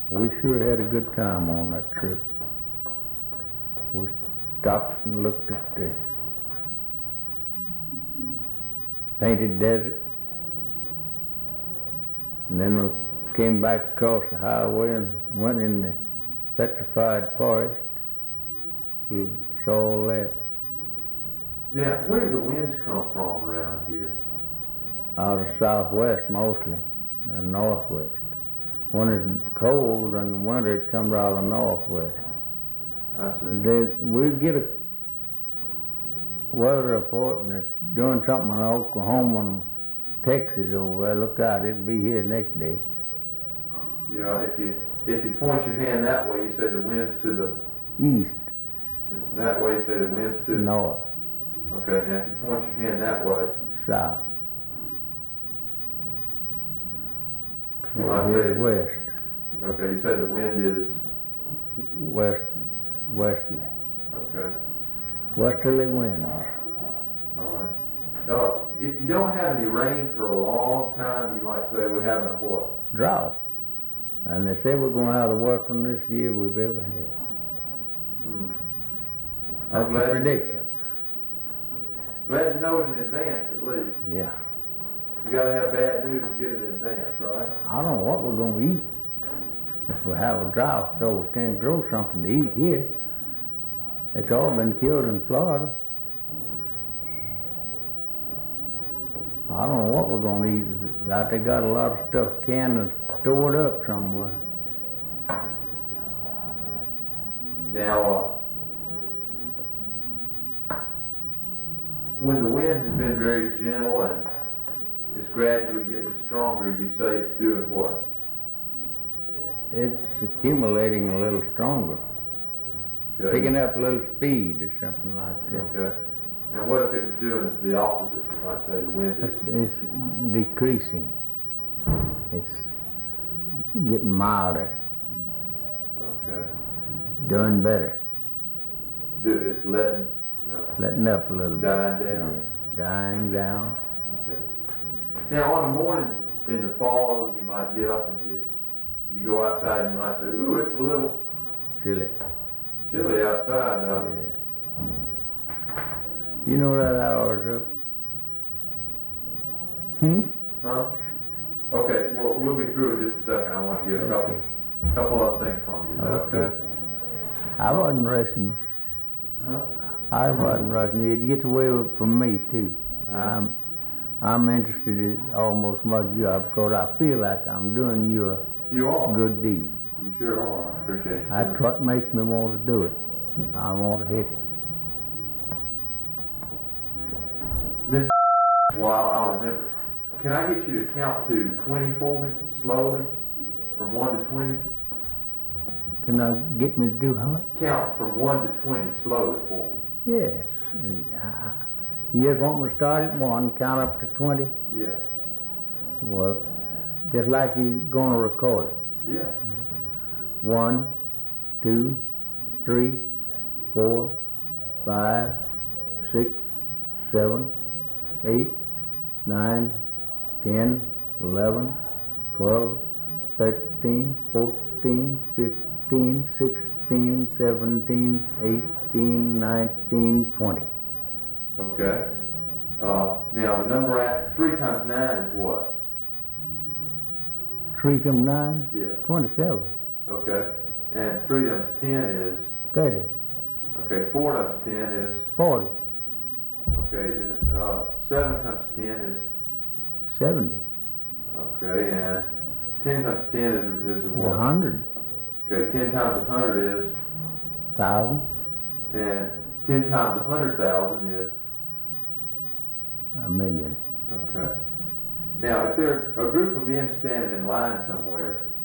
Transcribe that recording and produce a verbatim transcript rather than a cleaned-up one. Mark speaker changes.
Speaker 1: We sure had a good time on that trip. We stopped and looked at the Painted Desert, and then we came back across the highway and went in the Petrified Forest. We saw all that.
Speaker 2: Now, where do the winds come from around here?
Speaker 1: Out of southwest mostly, and northwest. When it's cold in the winter, it comes out of the northwest.
Speaker 2: I see.
Speaker 1: They, we get a weather report and it's doing something in Oklahoma and Texas over there. Look out, it'll be here next day.
Speaker 2: Yeah, if you if you point your hand that way, you say the wind's to the
Speaker 1: East,
Speaker 2: that way. You say the wind's to
Speaker 1: north,
Speaker 2: Okay, now if you point your hand that way,
Speaker 1: south,
Speaker 2: Well, I
Speaker 1: Here's
Speaker 2: say-
Speaker 1: west,
Speaker 2: okay, you say the wind is
Speaker 1: west, westerly,
Speaker 2: okay.
Speaker 1: westerly winds.
Speaker 2: All right. Uh, if you don't have any rain for a long time, you might say we're having a what?
Speaker 1: Drought. And they say we're going to have the worst one this year we've ever had.
Speaker 2: Hmm.
Speaker 1: That's
Speaker 2: I'm glad
Speaker 1: a
Speaker 2: to-
Speaker 1: prediction.
Speaker 2: Glad to know it in advance, at least.
Speaker 1: Yeah.
Speaker 2: You gotta have bad news to get in advance, right?
Speaker 1: I don't know what we're going to eat if we have a drought, so we can't grow something to eat here. It's all been killed in Florida. I don't know what we're going to eat. Out they got a lot of stuff canned and stored up somewhere.
Speaker 2: Now, uh, when the wind has been very gentle and it's gradually getting stronger, you say it's doing what?
Speaker 1: It's accumulating a little stronger,
Speaker 2: Okay.
Speaker 1: picking up a little speed or something like that.
Speaker 2: Okay. And what if it was doing the opposite? You might say the wind
Speaker 1: It's,
Speaker 2: is,
Speaker 1: it's decreasing. It's getting milder,
Speaker 2: okay.
Speaker 1: doing better,
Speaker 2: Do, it's letting, no,
Speaker 1: letting up a little bit.
Speaker 2: dying down.
Speaker 1: Yeah, dying down.
Speaker 2: Okay. Now, on a morning in the fall, you might get up and you, you go outside and you might say, ooh, it's a little
Speaker 1: Chilly.
Speaker 2: chilly outside. Uh,
Speaker 1: Yeah. You know that hour's up? Hmm?
Speaker 2: Huh? Okay, well, we'll be through in just a second. I want to get a couple, couple other things from you. Is that okay?
Speaker 1: Okay. I wasn't rushing.
Speaker 2: Huh?
Speaker 1: I wasn't rushing. It gets away with- from me too. I'm, I'm interested in almost as much as you are because I feel like I'm doing you a
Speaker 2: You are.
Speaker 1: good deed.
Speaker 2: You sure are. I appreciate you.
Speaker 1: That's what makes me want to do it. I want to hit.
Speaker 2: Mister Well, I'll, I'll remember. Can I get you to count to twenty for me, slowly, from one to twenty?
Speaker 1: Can I get me to do how much?
Speaker 2: Count from one to twenty slowly for me.
Speaker 1: Yes. Uh, You just want me to start at one, count up to twenty?
Speaker 2: Yeah.
Speaker 1: Well, just like you're going to record it.
Speaker 2: Yeah.
Speaker 1: One, two, three, four, five, six, seven, eight, nine, ten, eleven, twelve, thirteen, fourteen, fifteen, sixteen, seventeen, eighteen, nineteen, twenty.
Speaker 2: Okay. Uh, now the number after three times nine is what?
Speaker 1: Three come nine,
Speaker 2: Yeah.
Speaker 1: twenty-seven,
Speaker 2: Okay. And three times ten is,
Speaker 1: thirty,
Speaker 2: okay, four times ten is,
Speaker 1: forty,
Speaker 2: okay, then, uh, seven times ten is,
Speaker 1: seventy,
Speaker 2: okay, and ten times ten is, is
Speaker 1: a
Speaker 2: what?
Speaker 1: hundred,
Speaker 2: Okay, ten times a hundred is,
Speaker 1: thousand,
Speaker 2: and ten times a hundred thousand is,
Speaker 1: a million.
Speaker 2: okay. Now, if there are a group of men standing in line somewhere,